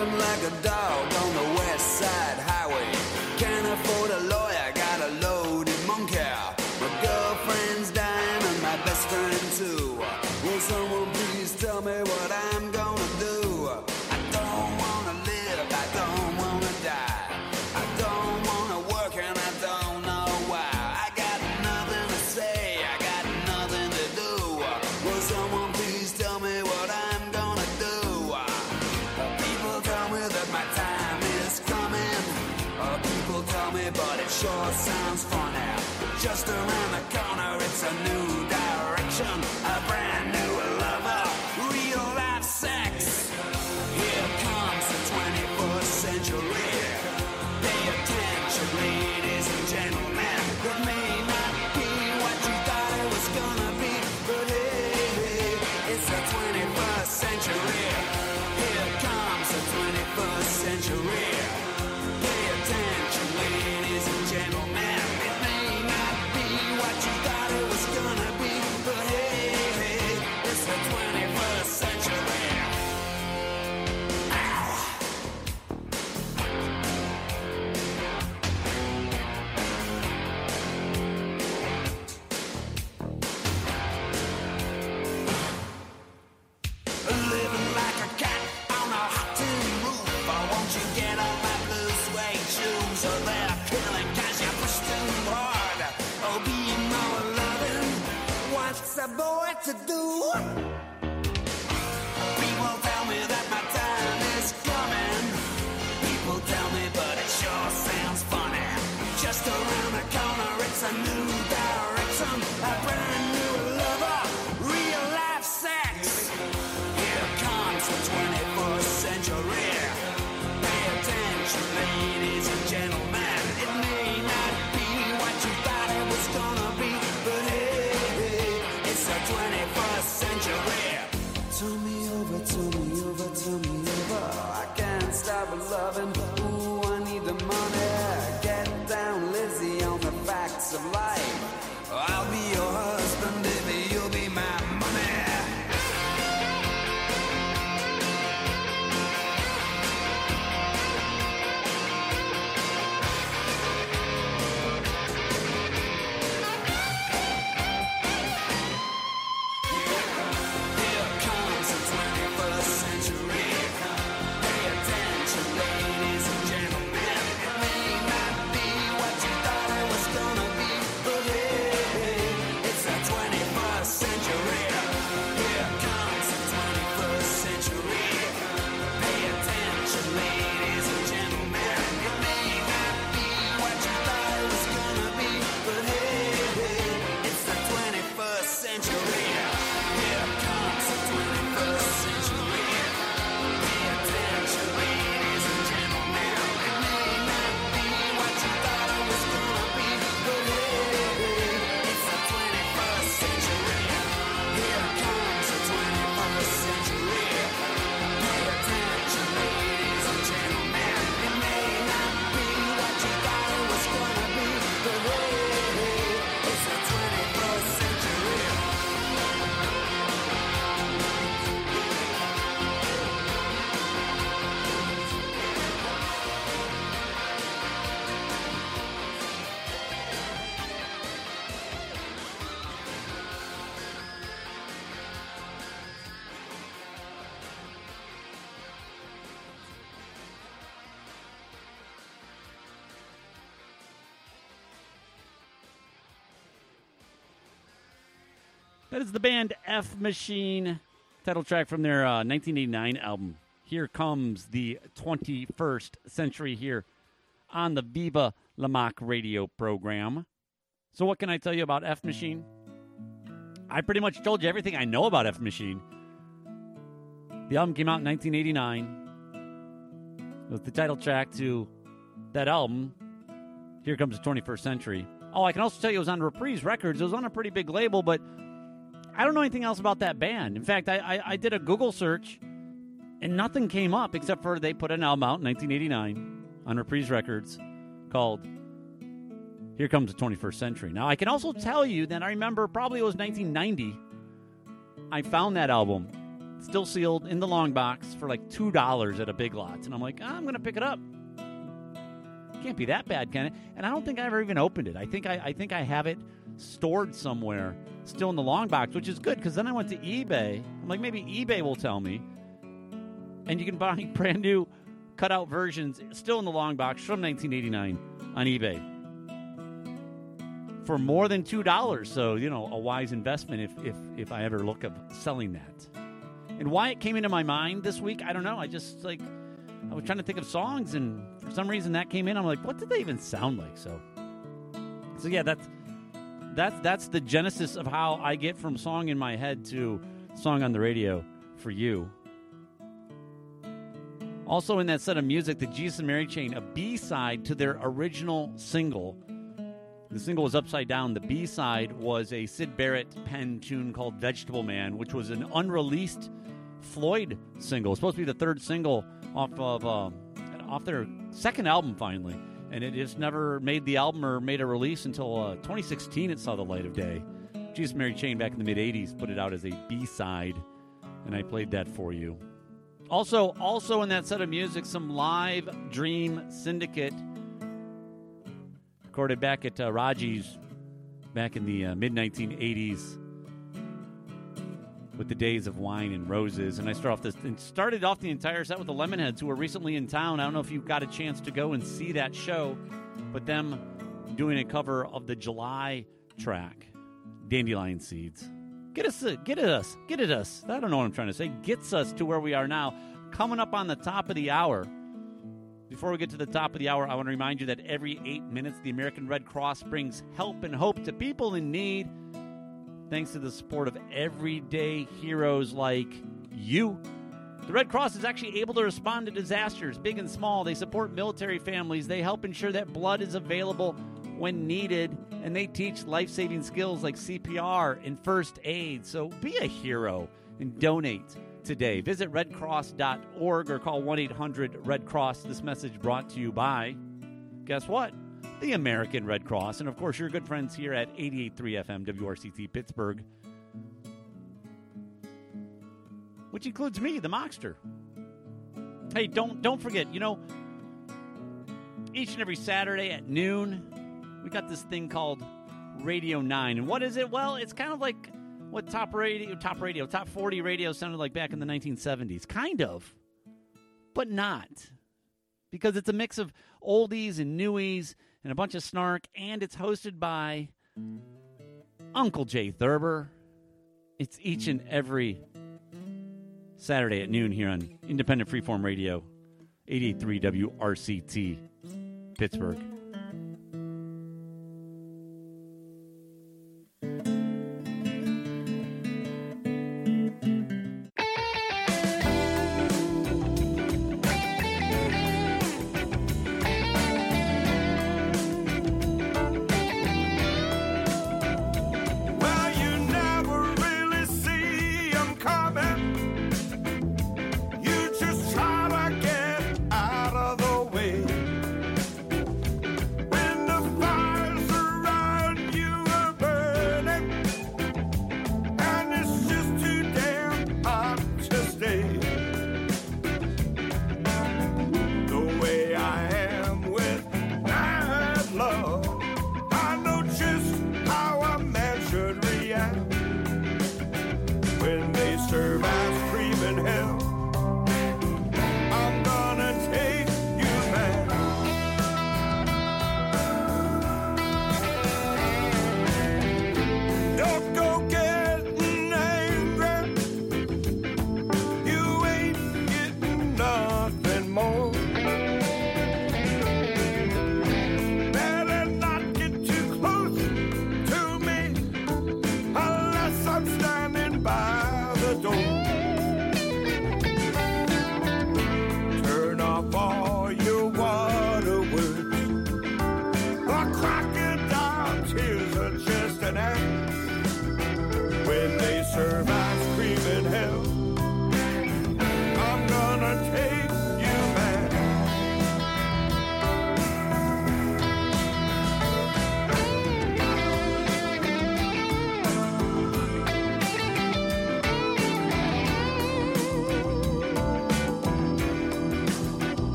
living like a dog on the west side highway. Can't afford a lawyer, got a loaded monkey. My girlfriend's dying and my best friend too. Will someone please tell me what I'm gonna do? I don't wanna live, I don't wanna die. I don't wanna work and I don't know why. I got nothing to say, I got nothing to do. Will someone please tell me what I'm gonna do? People tell me that my time is coming. People tell me, but it sure sounds funny. Just around the corner, it's a new direction, a brand new lover, real life sex. Here comes the 21st century. Pay attention, ladies and gentlemen. It may not be what you thought it was gonna be, but hey, it's the 21st century. Here comes the 21st century. Pay attention, ladies and gentlemen. It may not be what you thought it was gonna be, but hey, it's the 21st century. Living like a cat on a hot tin roof. Oh, won't you get on my blue suede shoes? Oh, they're killing 'cause you push too hard. Oh, be more loving. What's a boy to do? People tell me that my time is coming. People tell me, but it sure sounds funny. Just around the corner, it's a new direction, a brand new lover, real life sex. Here comes the 21st century. Pay attention, ladies and gentlemen. It may not be what you thought it was gonna be, but hey, it's the 21st century. Turn me over, turn me over, turn me over. I can't stop loving. Ooh, I need the money. Get down, Lizzie, on the facts of life. I'll be your husband if you'll be my money. Here comes the 21st century. Pay attention, ladies and gentlemen. It may not be what you thought it was gonna be, but hey, it's the 21st century. Here comes the 21st century. Pay attention, ladies and gentlemen. It may not be what you thought it was gonna be, but hey, it's the 21st century. Here comes the 21st century. Pay attention, ladies and gentlemen. It may not be what you thought it was gonna be, but hey, it's the 21st century. Here comes the 21st century. Pay attention, ladies and gentlemen. It may not be what you thought it was gonna be, but hey, it's the 21st century. That is the band F Machine, title track from their 1989 album. Here comes the 21st century here on the Viva La Mac radio program. So what can I tell you about F Machine? I pretty much told you everything I know about F Machine. The album came out in 1989. It was the title track to that album, Here Comes the 21st Century. Oh, I can also tell you it was on Reprise Records. It was on a pretty big label, but I don't know anything else about that band. In fact, I did a Google search, and nothing came up except for they put an album out in 1989 on Reprise Records called Here Comes the 21st Century. Now, I can also tell you that I remember probably it was 1990. I found that album still sealed in the long box for like $2 at a Big Lots. And I'm like, I'm going to pick it up. Can't be that bad, can it? And I don't think I ever even opened it. I think I have it stored somewhere still in the long box, which is good because then I went to eBay. I'm like, maybe eBay will tell me. And you can buy brand new cutout versions still in the long box from 1989 on eBay for more than $2. So, a wise investment if I ever look of selling that. And why it came into my mind this week, I don't know. I was trying to think of songs, and for some reason that came in. I'm like, what did they even sound like? So yeah, that's the genesis of how I get from song in my head to song on the radio for you. Also in that set of music, the Jesus and Mary Chain, a B-side to their original single. The single was Upside Down. The B-side was a Syd Barrett pen tune called Vegetable Man, which was an unreleased Floyd single. It's supposed to be the third single off their second album, finally. And it just never made the album or made a release until 2016 it saw the light of day. Jesus and Mary Chain back in the mid-'80s put it out as a B-side, and I played that for you. Also in that set of music, some live Dream Syndicate recorded back at Raji's back in the mid-1980s with the Days of Wine and Roses. And I started off the entire set with the Lemonheads, who were recently in town. I don't know if you got a chance to go and see that show, but them doing a cover of the July track, Dandelion Seeds. Get at us. I don't know what I'm trying to say. Gets us to where we are now. Coming up on the top of the hour. Before we get to the top of the hour, I want to remind you that every 8 minutes, the American Red Cross brings help and hope to people in need. Thanks to the support of everyday heroes like you. The Red Cross is actually able to respond to disasters, big and small. They support military families. They help ensure that blood is available when needed, and they teach life-saving skills like CPR and first aid. So be a hero and donate today. Visit redcross.org or call 1-800-RED-CROSS. This message brought to you by, guess what? The American Red Cross. And, of course, your good friends here at 88.3 FM WRCT Pittsburgh, which includes me, the Mockster. Hey, don't forget, each and every Saturday at noon, we got this thing called Radio 9. And what is it? Well, it's kind of like what top 40 radio sounded like back in the 1970s. Kind of, but not. Because it's a mix of oldies and newies and a bunch of snark, and it's hosted by Uncle Jay Thurber. It's each and every Saturday at noon here on Independent Freeform Radio, 88.3 WRCT, Pittsburgh.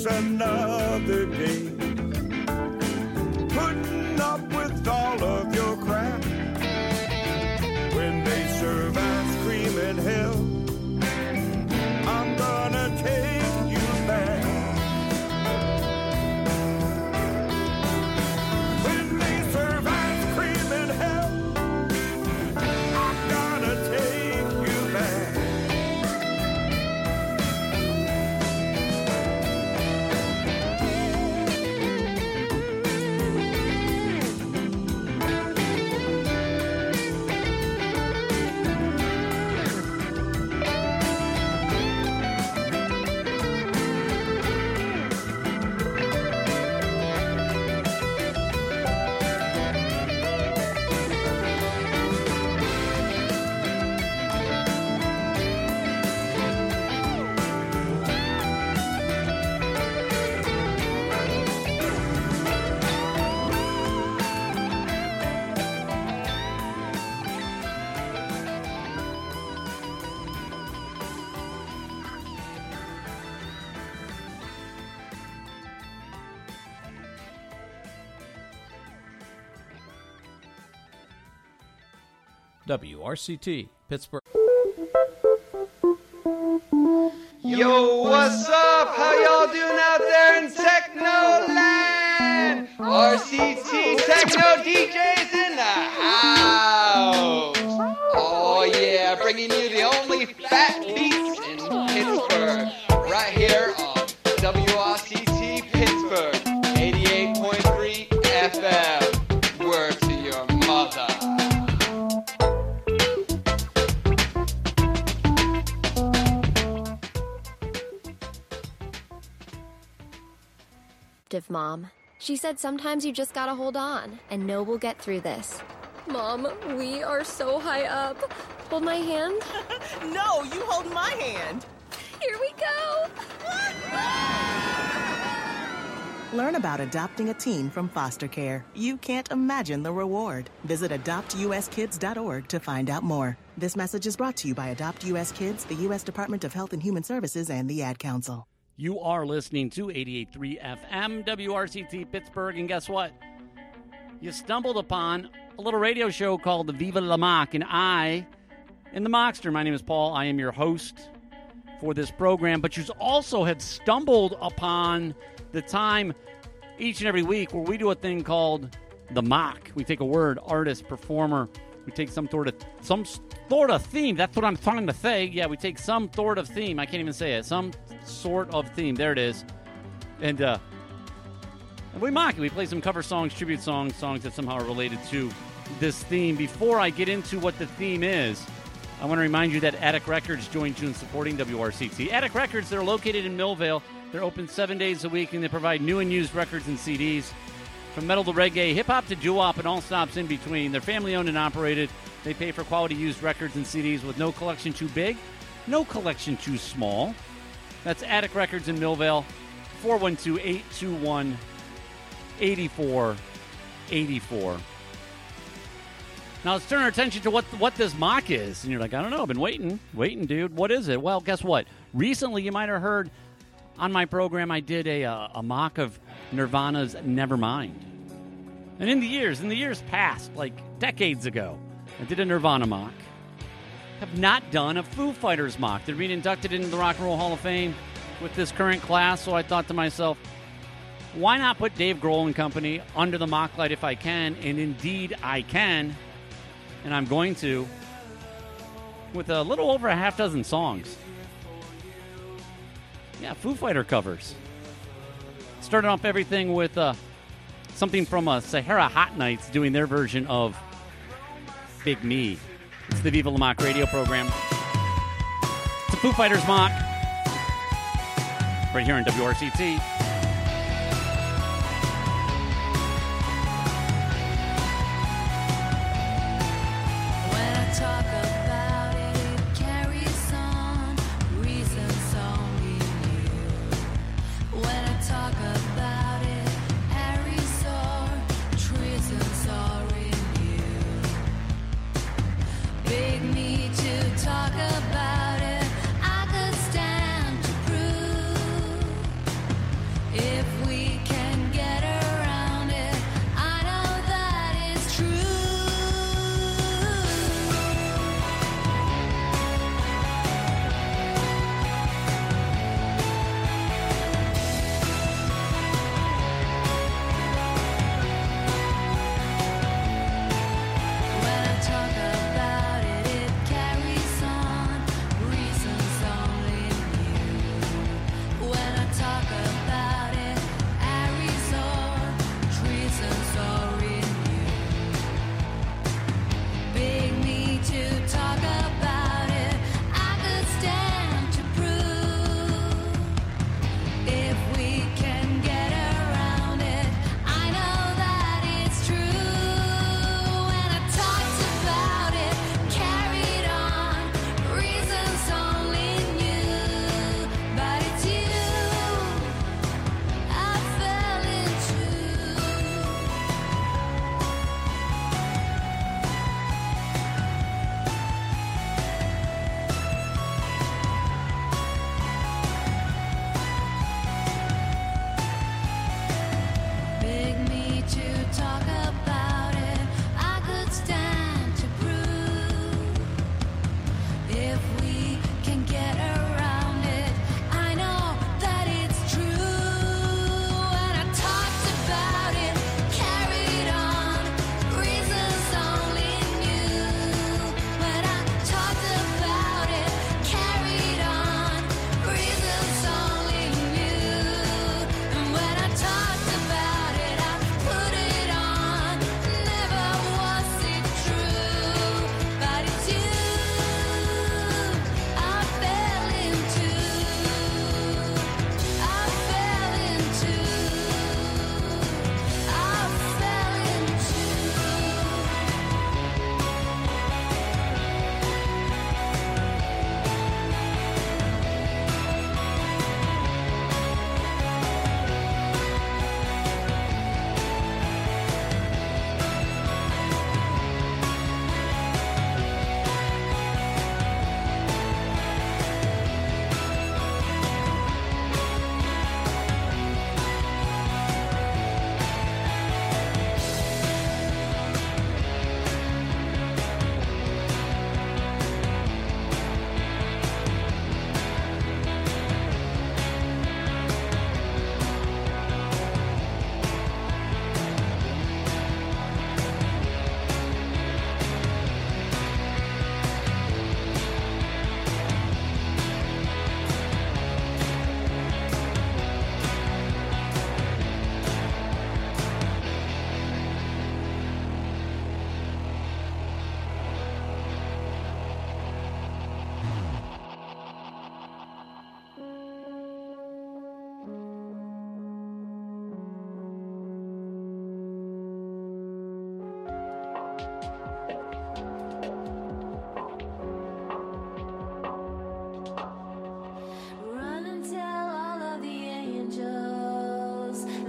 face another day. Putting up with all of your crap. When they serve ice cream in hell, I'm gonna take you back. When they serve ice cream in hell, I'm gonna take you back. WRCT, Pittsburgh. Yo, what's up? How y'all doing out there in Technoland? RCT Techno DJs in the house. Oh yeah, bringing you the only fat beats in Pittsburgh. Right here on WRCT Pittsburgh, 88.3 FM. Word to your mother. Mom. She said sometimes you just gotta hold on and know we'll get through this. Mom, we are so high up. Hold my hand. No, you hold my hand. Here we go. Learn about adopting a teen from foster care. You can't imagine the reward. Visit adoptuskids.org to find out more. This message is brought to you by Adopt US Kids, the U.S. Department of Health and Human Services, and the Ad Council. You are listening to 88.3 FM, WRCT Pittsburgh, and guess what? You stumbled upon a little radio show called the Viva La Mock, and I am the Mockster. My name is Paul. I am your host for this program, but you also have stumbled upon the time each and every week where we do a thing called the Mock. We take a word, artist, performer, we take some sort of theme. That's what I'm trying to say. Yeah, we take some sort of theme. I can't even say it. Some sort of theme. There it is. And we mock it. We play some cover songs, tribute songs, songs that somehow are related to this theme. Before I get into what the theme is, I want to remind you that Attic Records joined you in supporting WRCT. Attic Records, they're located in Millvale. They're open 7 days a week, and they provide new and used records and CDs. From metal to reggae, hip-hop to doo-wop, and all stops in between. They're family-owned and operated. They pay for quality used records and CDs with no collection too big, no collection too small. That's Attic Records in Millvale, 412-821-8484. Now let's turn our attention to what this mock is. And you're like, I don't know, I've been waiting, dude. What is it? Well, guess what? Recently, you might have heard on my program, I did a mock of Nirvana's Nevermind. And in the years past, like decades ago, I did a Nirvana mock. Have not done a Foo Fighters mock. They're being inducted into the Rock and Roll Hall of Fame with this current class, so I thought to myself, why not put Dave Grohl and company under the mock light if I can? And indeed I can, and I'm going to, with a little over a half dozen songs. Yeah, Foo Fighter covers. Started off everything with something from Sahara Hot Nights doing their version of Big Me. It's the Viva La Mock radio program. It's a Foo Fighters mock. Right here on WRCT.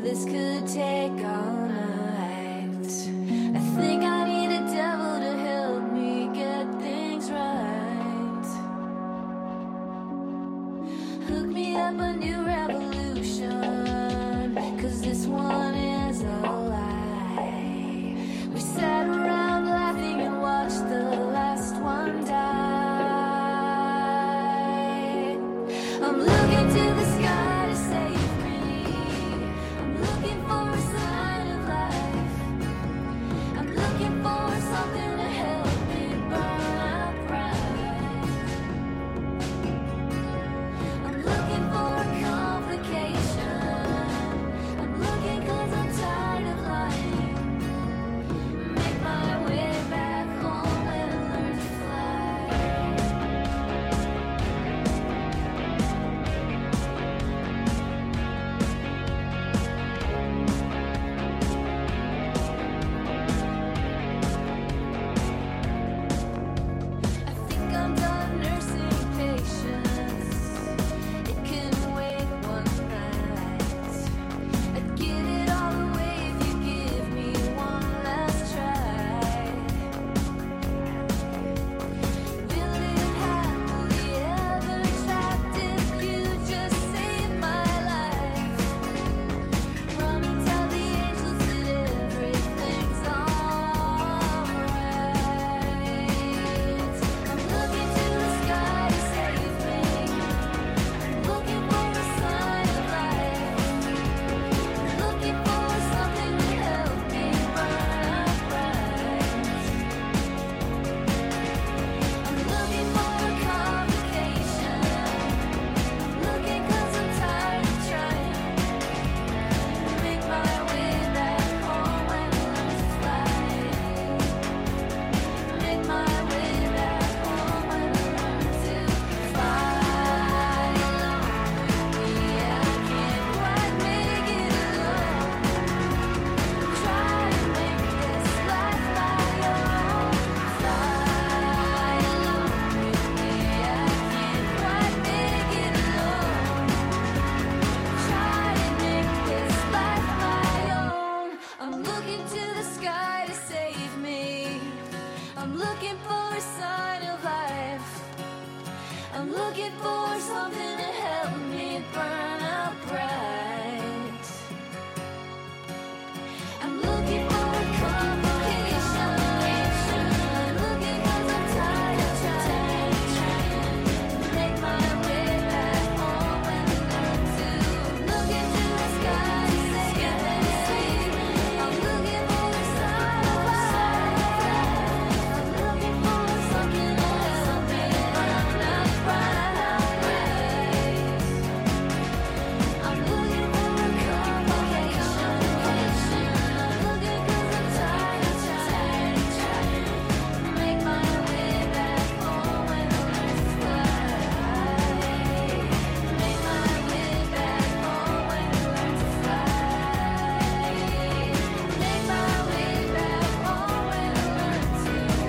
this could take all night. I think I need a devil to help me get things right. Hook me up a new revolution, 'cause this one is a lie. We sat around laughing and watched the last one die. I'm looking to the sky to save me. I'm looking for a sign of life. I'm looking for something to help me burn out bright. I'm looking for a complication. I'm looking 'cause I'm tired of lying. Make my way back home and learn to fly. I think I'm done nursing patience. It can wait one night. I'd give it all away if you give me one last try. Will it happily ever trapped if you just save my life? Run and tell the angels that everything's alright. I'm looking to the sky to save me. I'm looking for a sign of life. I'm looking for something to help me burn out bright. I'm looking for a complication. I'm looking 'cause I'm tired of trying. Make my way back home and learn to fly. Make my way back home and learn to fly. Along with me, I can't quite make it alone. Try to make this life my own. Fly along with me, I can't quite make it alone. Try to make this life my own. I'm looking to the sky to save me. I'm looking for a sign of life. I'm looking for something to help me burn out bright. I'm looking for a complication. I'm looking 'cause I'm tired of trying. Make my way back home and learn to look into the sky to save me. I'm looking for a sign of life. I'm looking for something to help me burn out bright. I'm looking for a complication. I'm looking 'cause I'm tired of trying. Make my way back home and learn to fly. Make my way back home and learn to fly. Make my way back home and learn to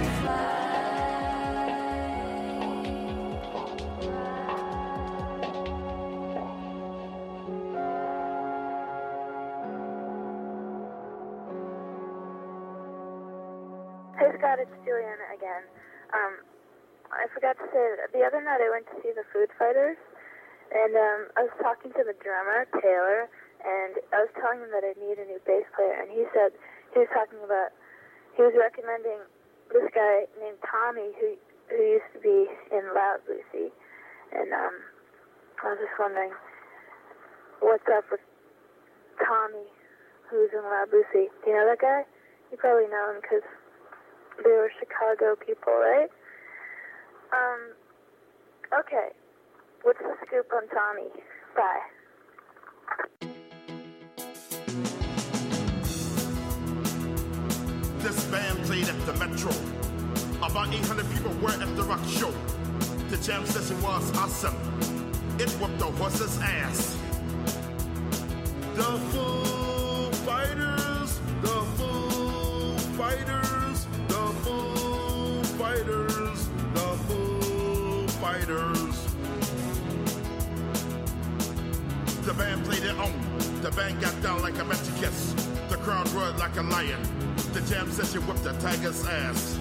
Hey Scott, it's Juliana again. I forgot to say that the other night I went to see the Food Fighters, and I was talking to the drummer, Taylor, and I was telling him that I need a new bass player, and he said, he was recommending this guy named Tommy who used to be in Loud Lucy, and I was just wondering what's up with Tommy who's in Loud Lucy. Do you know that guy? You probably know him because they were Chicago people, right? Okay. What's the scoop on Tommy? Bye. This band played at the Metro. About 800 people were at the rock show. The jam session was awesome. It whooped the horse's ass. The Foo Fighters, the Foo Fighters, the Foo Fighters, the Foo Fighters. The band played it on The band got down like a Metricus. The crowd roared like a lion. The jam session whipped the tiger's ass.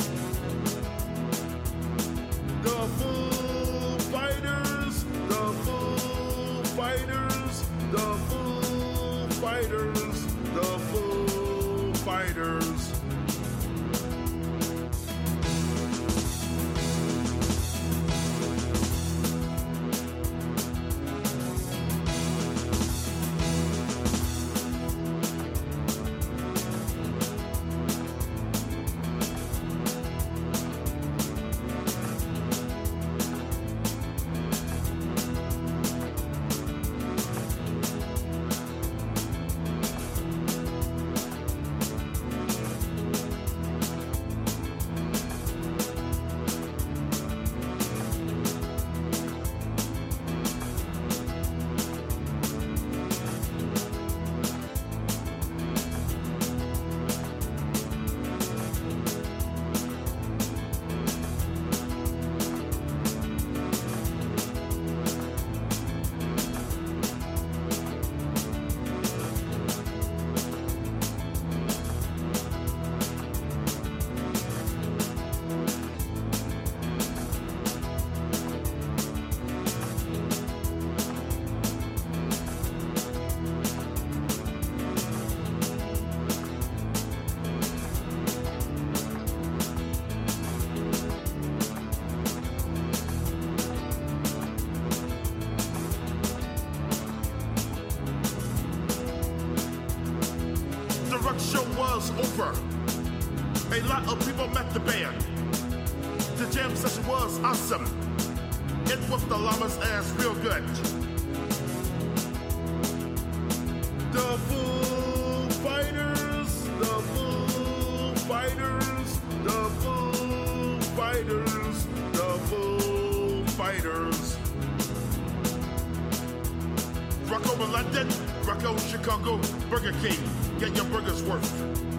The Foo Fighters, the Foo Fighters, the Foo Fighters, the Foo Fighters. Show was over. A lot of people met the band. The jam session was awesome. It whooped the llama's ass real good. The Foo Fighters, the Foo Fighters, the Foo Fighters, the Foo Fighters. Rock over London, rock over Chicago, Burger King. Get your burger's worth.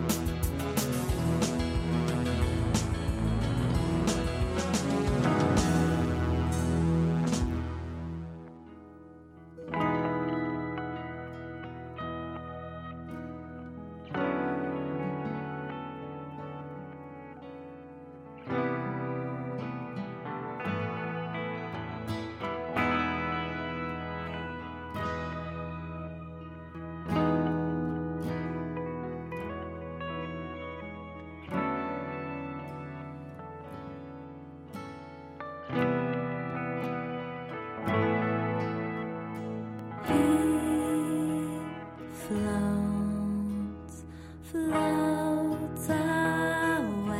Floats away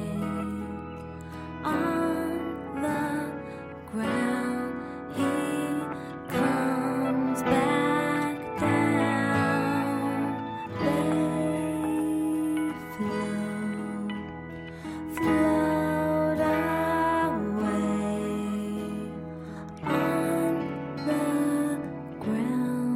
on the ground. He comes back down. They float away on the ground.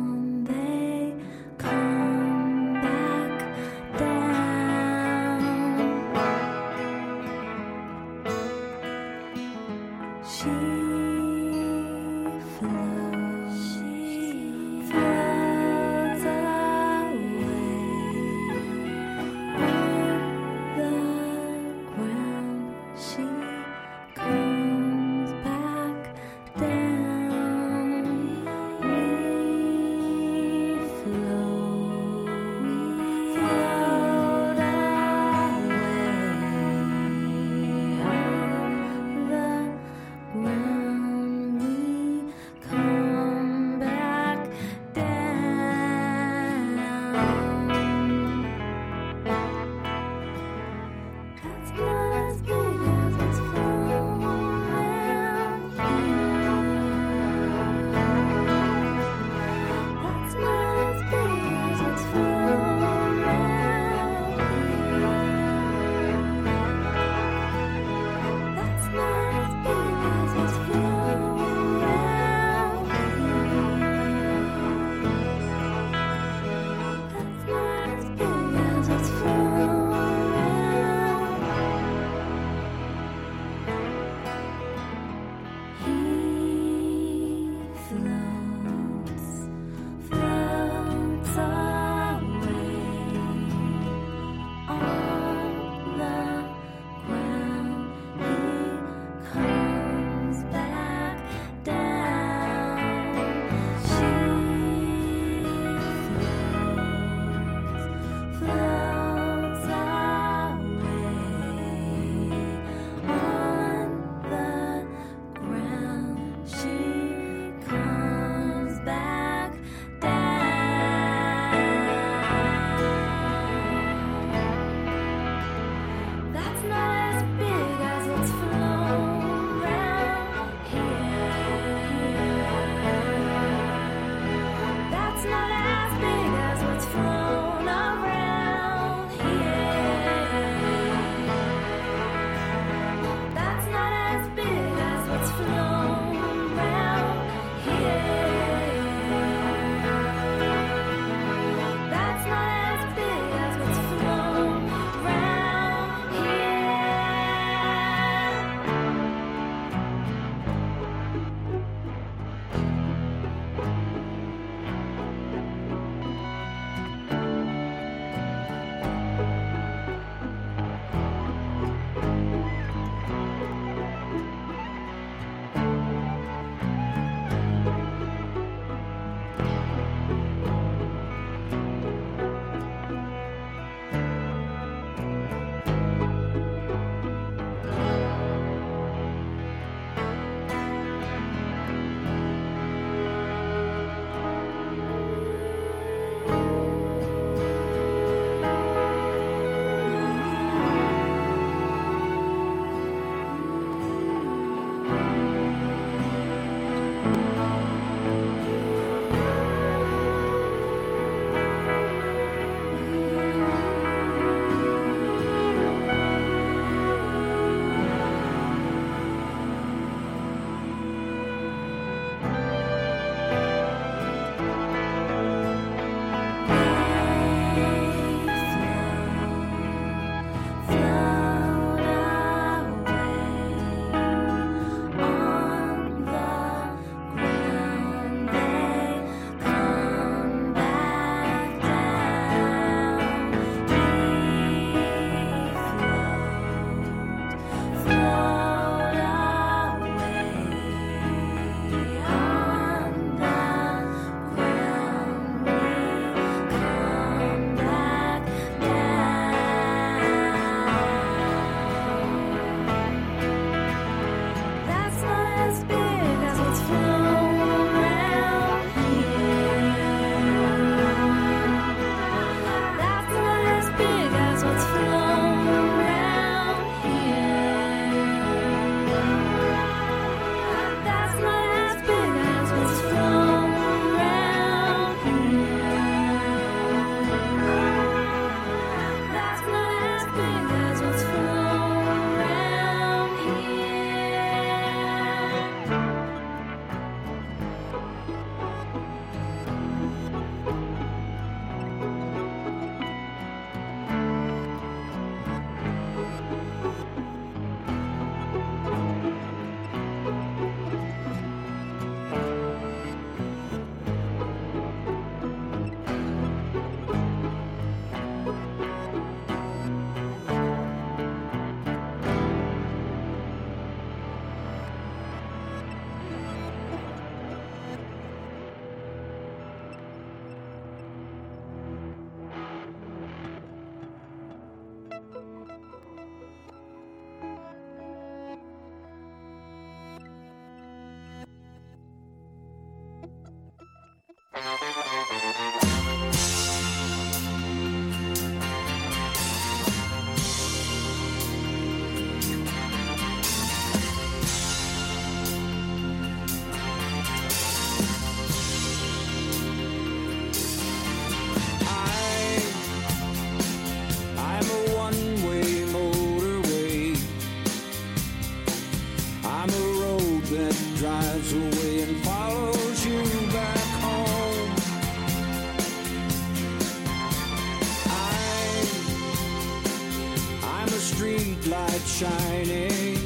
shining.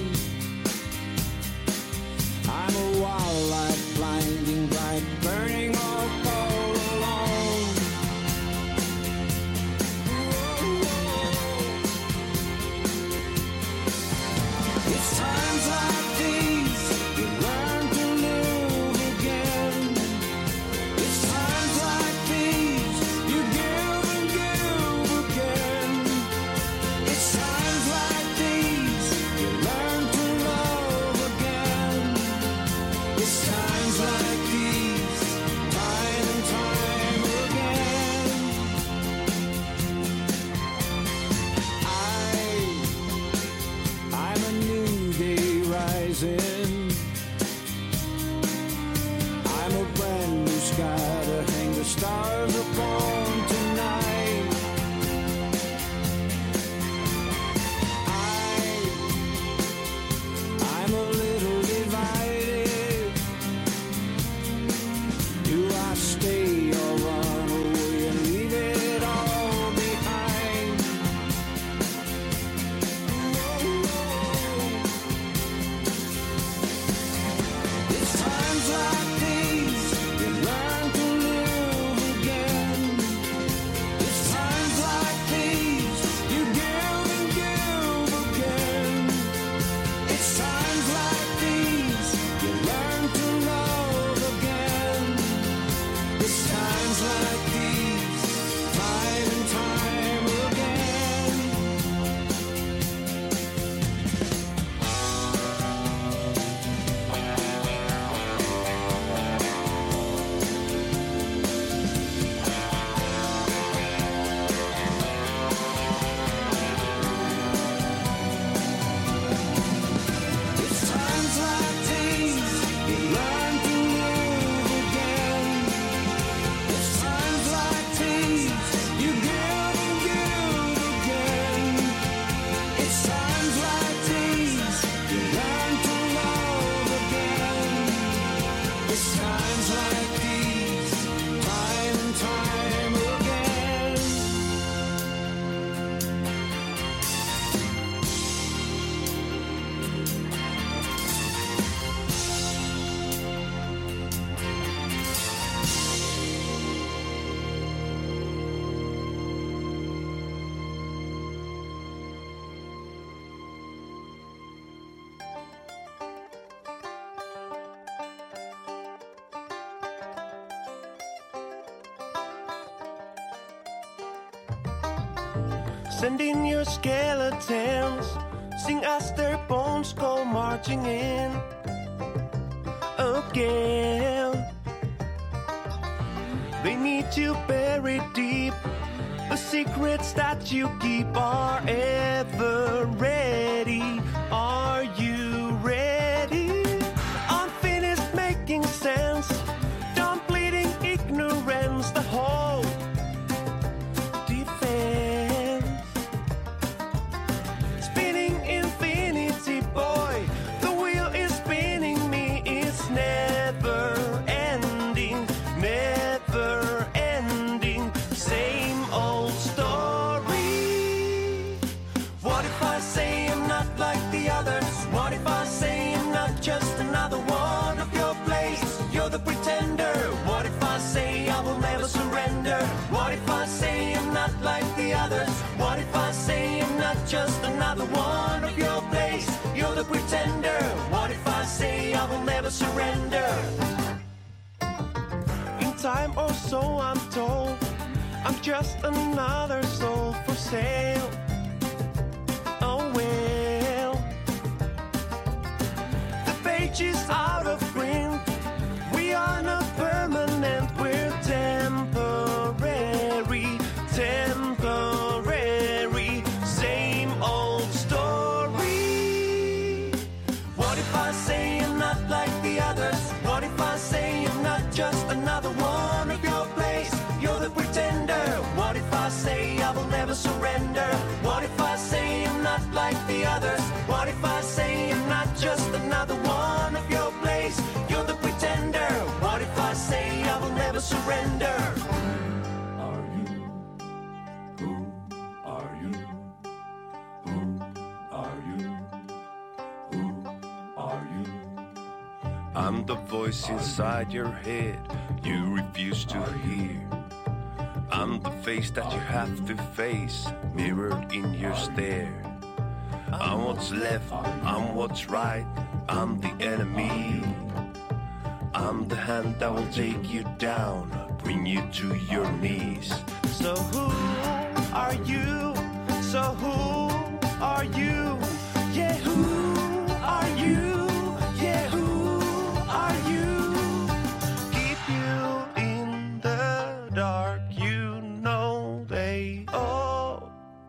I'm a wildlight, blinding bright, burning all alone. It's times like these you learn to live again. It's times like these you give and give again. It's times like these you learn to love again. It's times like these, time and time again. I'm a new day rising. I'm a brand new sky to hang the stars upon tonight. I'm a little divided. Do I stay or run away and leave it all behind? It's times like these you learn to live again. It's times like these you give and give again. It's times like these you learn to love again. It's times like these, time and time again. It's times like these you learn to live again. It's times like these you give and give again. It's times like these you learn to love again. It's times like these, time and time again. Send in your skeletons, sing as their bones go marching in again. They need you buried deep. The secrets that you keep are ever ready. Are you ready? Unfinished making sense, done bleeding ignorance, the whole defense. Spinning infinity, boy, the wheel is spinning me. It's never ending, never ending. Same old story. What if I say I'm not like the others? What if I say I'm not just another one of your place? You're the pretender. What if I say I will never surrender? What if I say I'm not like the others? What if I say I'm not just another one of your place? You're the pretender. What if I say I will never surrender? In time or so I'm told, I'm just another soul for sale. Oh well, the page is out of print. We are not permanent, we're temporary, temporary. Same old story. What if I say I'm not like the others? What if I say I'm not just another one of your place? You're the pretender. What if I say I will never surrender? What if I say I'm not like the others? What if I say I'm not just another one of your place? You're the pretender. What if I say I will never surrender? Are you? Who are you? Who are you? voice inside your head you refuse to hear. I'm the face that you have to face, mirrored in your stare. I'm what's left, I'm what's right, I'm the enemy. I'm the hand that will take you down, bring you to your knees. So who are you? So who are you? Yeah, who are you? Yeah, who are you? Keep you in the dark, you know they all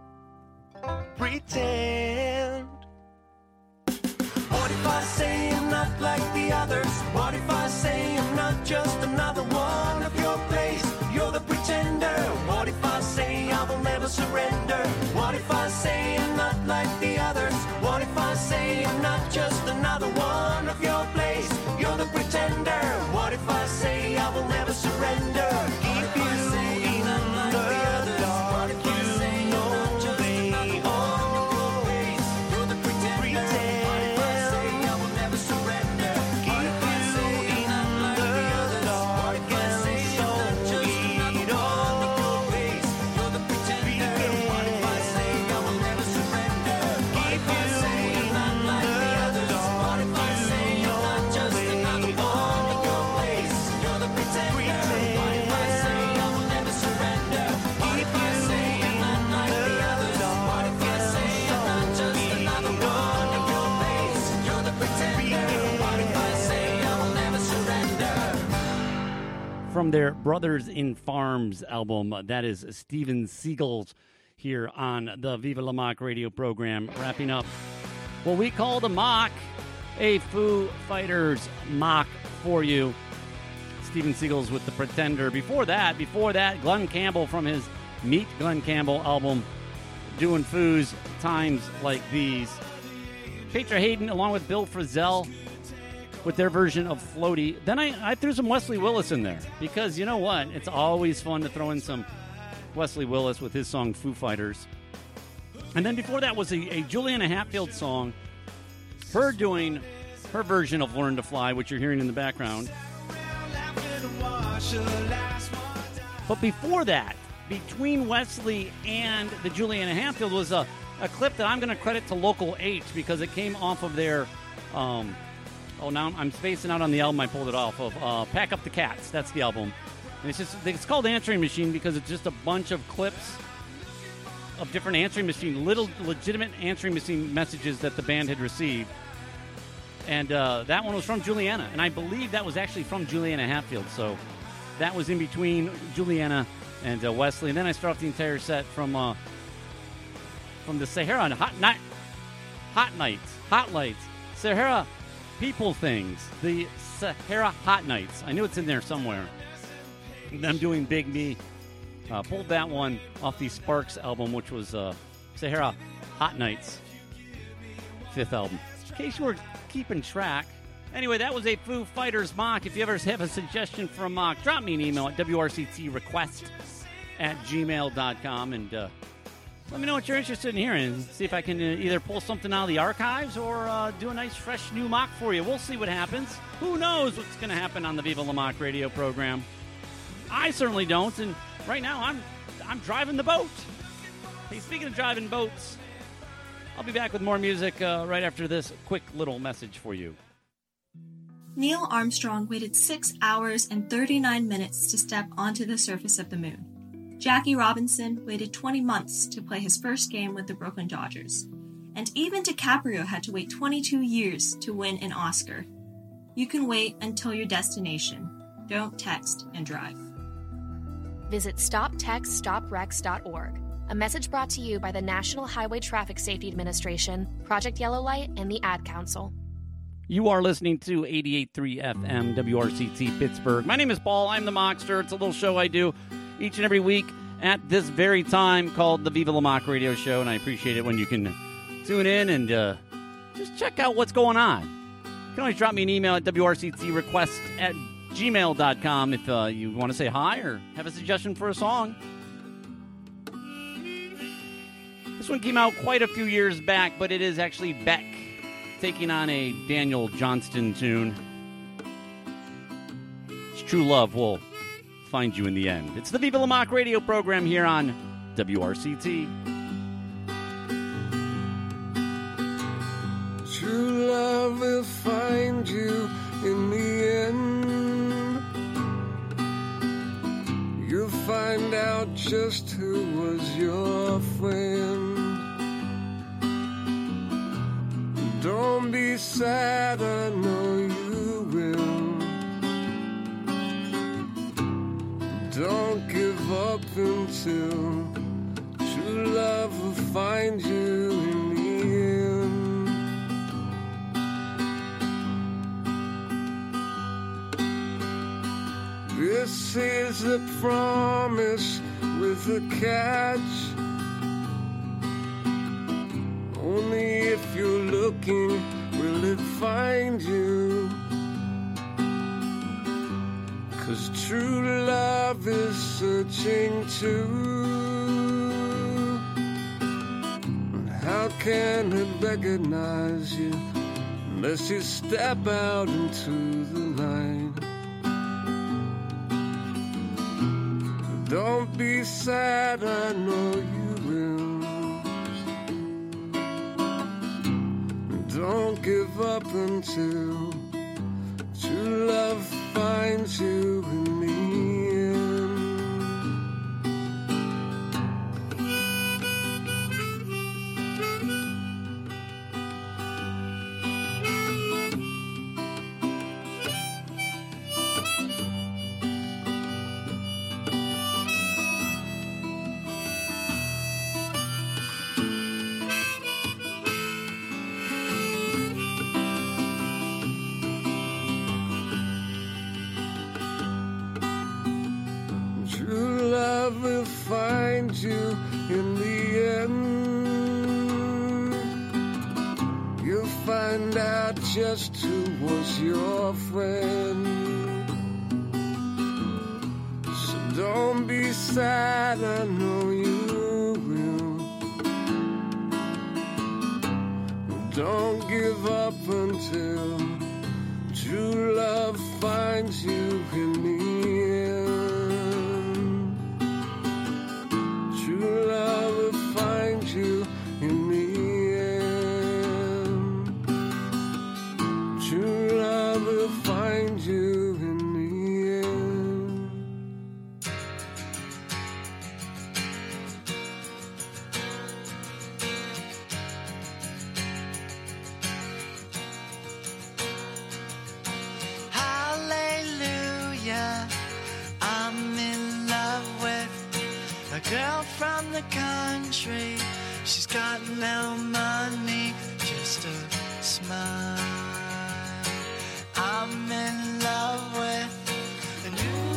pretend. What if I say I'm not like the others? What if I say I'm not just another one of your place? You're the pretender. What if I say I will never surrender? What if I say I'm not like the others? What if I say I'm not just another one of your place? You're the pretender. What if I say I will never surrender? Keep you in the dark, you know they all you're the pretender. What if I say I will never surrender? Keep you in the dark and so it all you're the pretender. What if I say I will never surrender? Keep you in the dark. What if I say I'm not just another one of your place? You're the pretender. What if I say I will never surrender? What if I say I'm not like the others? What if I say I'm not just another one of your place? You're the pretender. What if I say I will never surrender? From their Brothers in Farms album, that is Steven Seagal's here on the Viva La Mock radio program, wrapping up what we call the mock, a Foo Fighters mock for you. Steven Seagal's with The Pretender. Before that, Glenn Campbell from his Meet Glenn Campbell album, doing Foo's Times Like These. Petra Hayden along with Bill Frisell with their version of Floaty. Then I threw some Wesley Willis in there because you know what? It's always fun to throw in some Wesley Willis with his song Foo Fighters. And then before that was a Juliana Hatfield song, her doing her version of Learn to Fly, which you're hearing in the background. But before that, between Wesley and the Juliana Hatfield was a clip that I'm going to credit to Local H because it came off of their now I'm spacing out on the album I pulled it off of. Pack Up the Cats, that's the album. And it's called Answering Machine because it's just a bunch of clips of different answering machine, little legitimate answering machine messages that the band had received. And that one was from Juliana, and I believe that was actually from Juliana Hatfield. So that was in between Juliana and Wesley. And then I start off the entire set from the Sahara Hot Lights, Sahara People Things, the Sahara Hot Nights. I knew it's in there somewhere. Them doing Big Me. Pulled that one off the Sparks album, which was Sahara Hot Nights, 5th album. In case you were keeping track. Anyway, that was a Foo Fighters mock. If you ever have a suggestion for a mock, drop me an email at wrctrequest@gmail.com and let me know what you're interested in hearing and see if I can either pull something out of the archives or do a nice, fresh, new mock for you. We'll see what happens. Who knows what's going to happen on the Viva La Mock radio program? I certainly don't, and right now I'm driving the boat. Hey, speaking of driving boats, I'll be back with more music right after this quick little message for you. Neil Armstrong waited 6 hours and 39 minutes to step onto the surface of the moon. Jackie Robinson waited 20 months to play his first game with the Brooklyn Dodgers. And even DiCaprio had to wait 22 years to win an Oscar. You can wait until your destination. Don't text and drive. Visit StopTextStopWrecks.org. A message brought to you by the National Highway Traffic Safety Administration, Project Yellow Light, and the Ad Council. You are listening to 88.3 FM WRCT Pittsburgh. My name is Paul. I'm the Mockster. It's a little show I do each and every week at this very time called the Viva La Mock Radio Show, and I appreciate it when you can tune in and just check out what's going on. You can always drop me an email at wrctrequest@gmail.com if you want to say hi or have a suggestion for a song. This one came out quite a few years back, but it is actually Beck taking on a Daniel Johnston tune. true love will find you in the end. It's the Viva La Mock radio program here on WRCT. True love will find you in the end. You'll find out just who was your friend. Don't be sad, I know you will. Don't give up until true love will find you in the end. This is a promise with a catch. Only if you're looking will it find you. 'Cause true love is searching too. How can it recognize you unless you step out into the light? Don't be sad, I know you will. Don't give up until true love finds you in the end. True love will find you in the end. You'll find out just who was your friend. So don't be sad, I know you will. Don't give up until true love finds you in the end. True love will find you in the end. True love will find you in the end. Hallelujah, I'm in love with a girl from the country. She's got no money, just a smile. I'm in love with and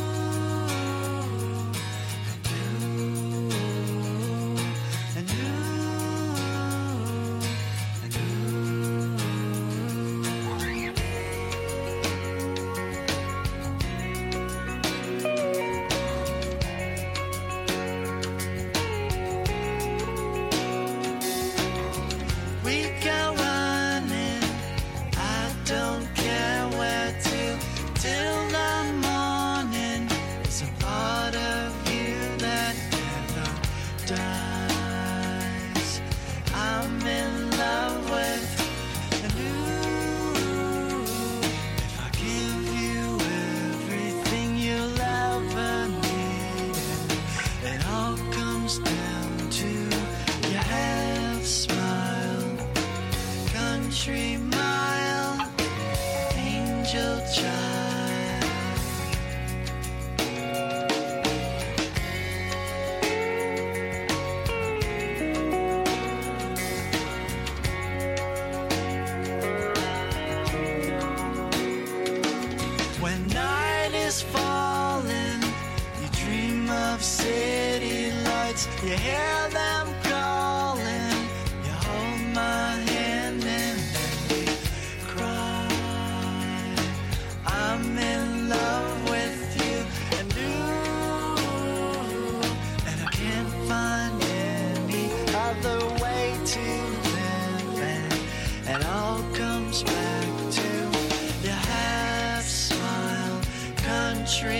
we go running. I don't care where to till the morning. It's a part of you that never dies. I'm in love with and if I give you everything you'll ever need, it all comes down to your half smile. Country mile, angel child. When night is falling, you dream of city lights. You hear them calling. You hold my hand and then we cry. I'm in love with you and and I can't find any other way to live. And it all comes back to your half smile, country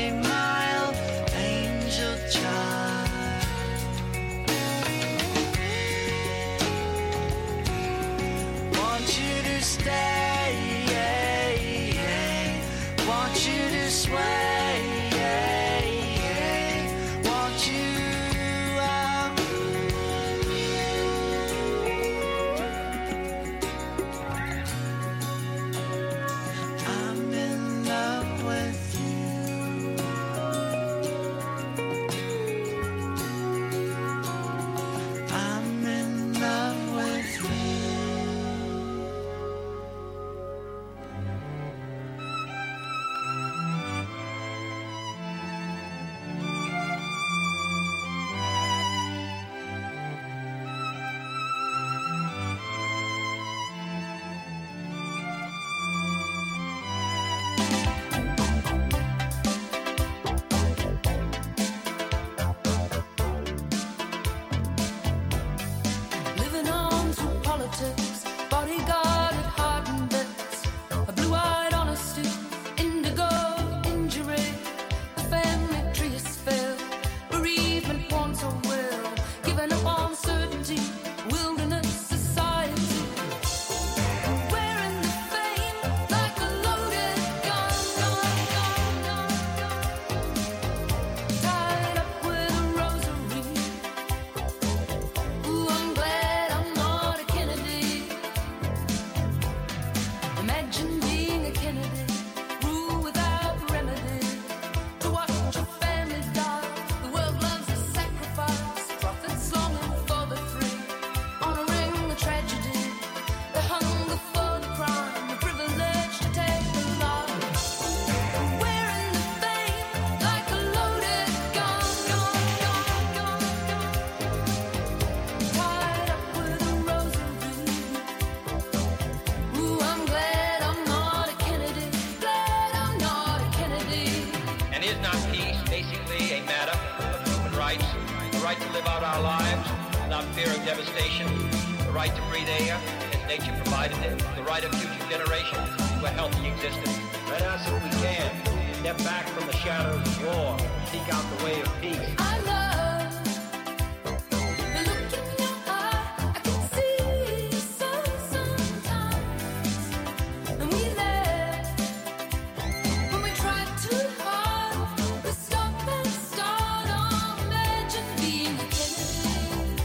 right to live out our lives without fear of devastation, the right to breathe air as nature provided it, the right of future generations to a healthy existence. Let us, if we can, step back from the shadows of war, seek out the way of peace. I love the look in your eye. I can see so sometimes, and we let when we try too hard, we stop and start. Imagine being a Kennedy.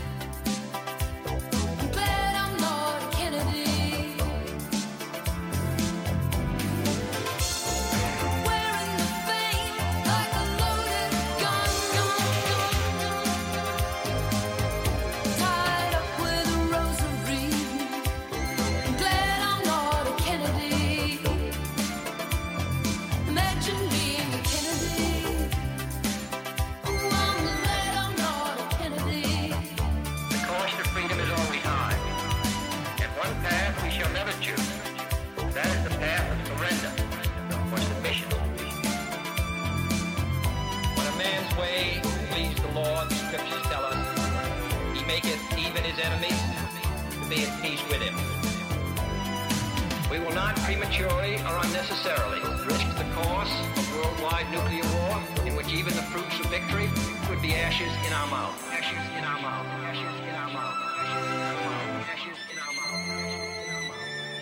I'm glad I'm not a Kennedy. Wearing the fame like a loaded gun, tied up with a rosary. I'm glad I'm not a Kennedy. Imagine being a Kennedy. Oh, I'm glad I'm not a Kennedy. The cost of freedom is always high, and one path we shall never choose. That is the path of surrender or submission. When a man's way please the Lord, the scriptures tell us, he maketh even his enemies to be at peace with him. We will not prematurely or unnecessarily risk the course of worldwide nuclear war, in which even the fruits of victory could be ashes in our mouth. Ashes in our mouth. Ashes in our mouth. Ashes in our mouth. Ashes in our mouth. Ashes in our mouth.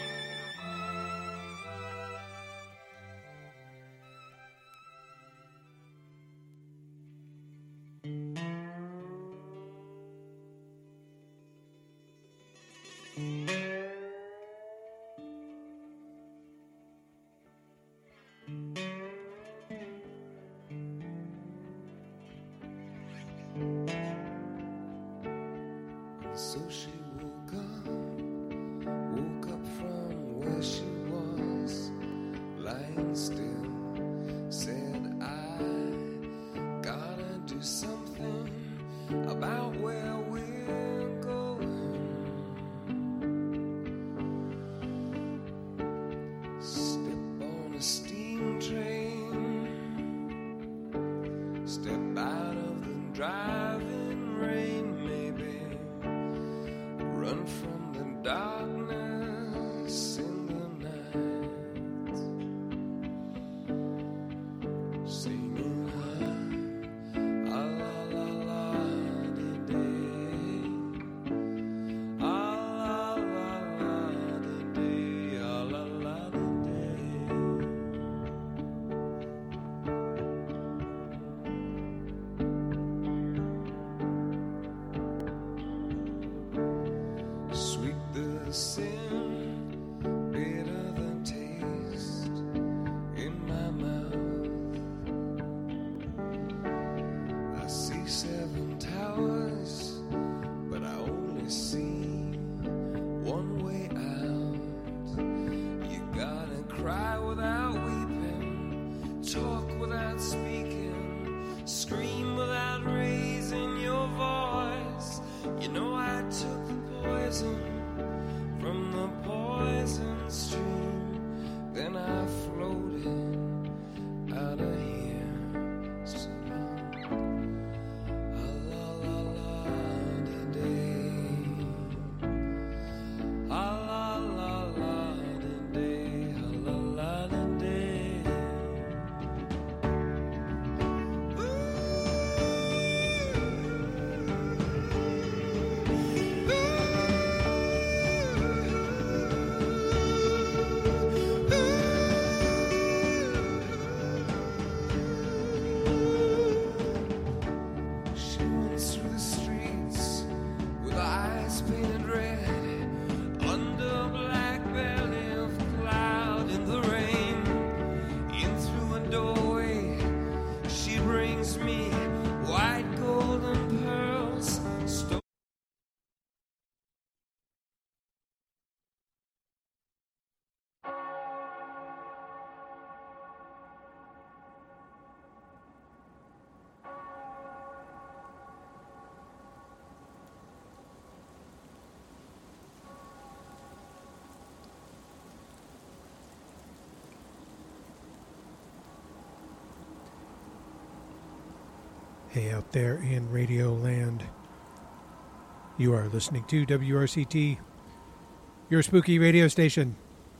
So she woke up from where she was, lying still, said, I gotta do something about where we're going. Step on a steam train, step out of the driving rain, maybe run from the darkness in the night, singing ah la la la di day, ah la la la di day, ah la la di sweet the sin, bitter the taste in my mouth. I see 7 towers, but I only see one way out. You gotta cry without weeping, talk without speaking, scream without raising your voice. You know I took the poison from the poison stream, then I floated out of here. So long, ah la la la di day, Hey, out there in Radio Land. You are listening to WRCT, your spooky radio station.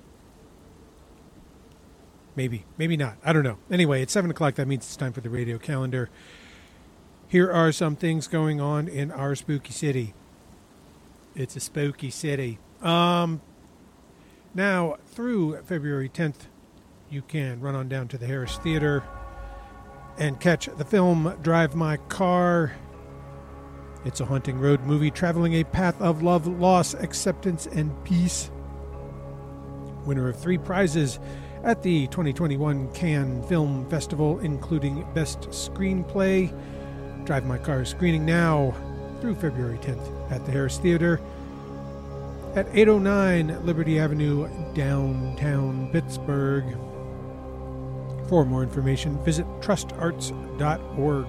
Maybe not. I don't know. Anyway, it's 7 o'clock. That means it's time for the radio calendar. Here are some things going on in our spooky city. It's a spooky city. Now, through February 10th, you can run on down to the Harris Theater and catch the film Drive My Car. It's a haunting road movie traveling a path of love, loss, acceptance, and peace. Winner of 3 prizes at the 2021 Cannes Film Festival, including Best Screenplay. Drive My Car is screening now through February 10th at the Harris Theater at 809 Liberty Avenue, downtown Pittsburgh. For more information, visit trustarts.org.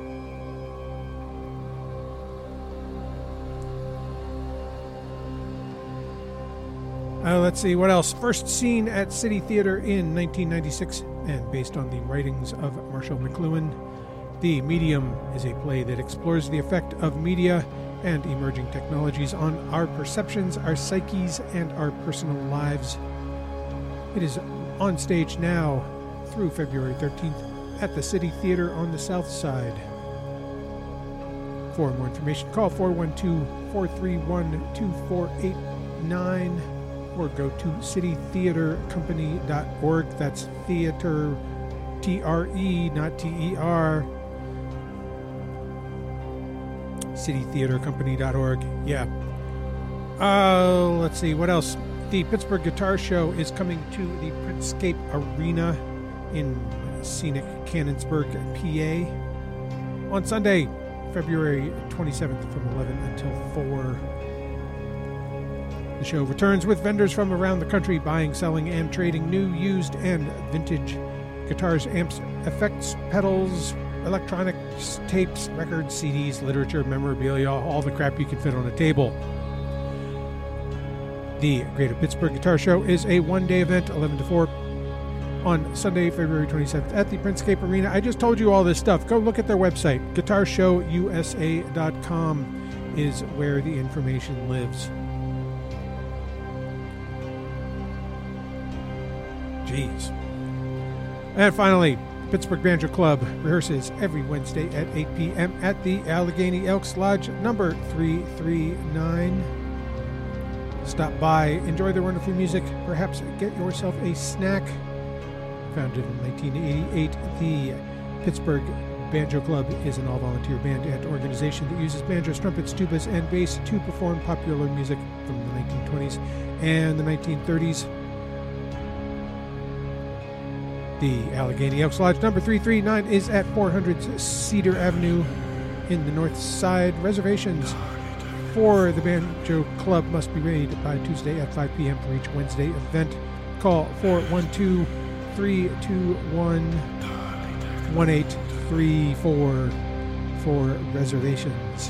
Let's see, what else? First seen at City Theater in 1996 and based on the writings of Marshall McLuhan. The Medium is a play that explores the effect of media and emerging technologies on our perceptions, our psyches, and our personal lives. It is on stage now through February 13th at the City Theater on the South Side. For more information, call 412-431-2489 or go to citytheatercompany.org. That's theater, T-R-E, not T-E-R. citytheatercompany.org. Yeah. Let's see, what else? The Pittsburgh Guitar Show is coming to the Princescape Arena in scenic Canonsburg, PA on Sunday, February 27th from 11 until 4. The show returns with vendors from around the country buying, selling, and trading new, used, and vintage guitars, amps, effects, pedals, electronics, tapes, records, CDs, literature, memorabilia, all the crap you can fit on a table. The Greater Pittsburgh Guitar Show is a one-day event, 11 to 4, on Sunday, February 27th at the Princescape Arena. I just told you all this stuff. Go look at their website. GuitarShowUSA.com is where the information lives. Jeez. And finally, Pittsburgh Banjo Club rehearses every Wednesday at 8 p.m. at the Allegheny Elks Lodge, number 339. Stop by, enjoy their wonderful music, perhaps get yourself a snack. Founded in 1988, the Pittsburgh Banjo Club is an all-volunteer band and organization that uses banjos, trumpets, tubas, and bass to perform popular music from the 1920s and the 1930s. The Allegheny Elks Lodge, number 339, is at 400 Cedar Avenue in the North Side. Reservations for the Banjo Club must be made by Tuesday at 5 p.m. for each Wednesday event. Call 412-321-1834 for reservations.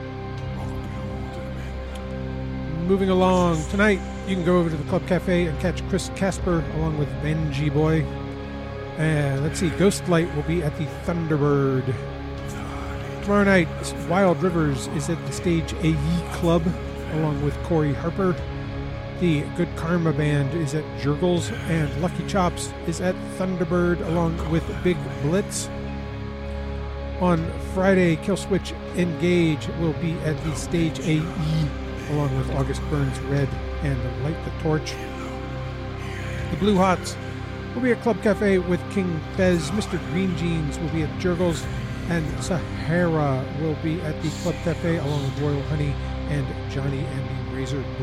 Moving along, tonight you can go over to the Club Cafe and catch Chris Casper along with Benji Boy. Let's see, Ghostlight will be at the Thunderbird. Tomorrow night, Wild Rivers is at the Stage AE Club along with Corey Harper. The Good Karma Band is at Jurgles, and Lucky Chops is at Thunderbird along with Big Blitz. On Friday, Killswitch Engage will be at the Stage AE along with August Burns Red and Light the Torch. The Blue Hots will be at Club Cafe with King Fez. Mr. Green Jeans will be at Jurgles, and Sahara will be at the Club Cafe along with Royal Honey and Johnny and the Razor Blade.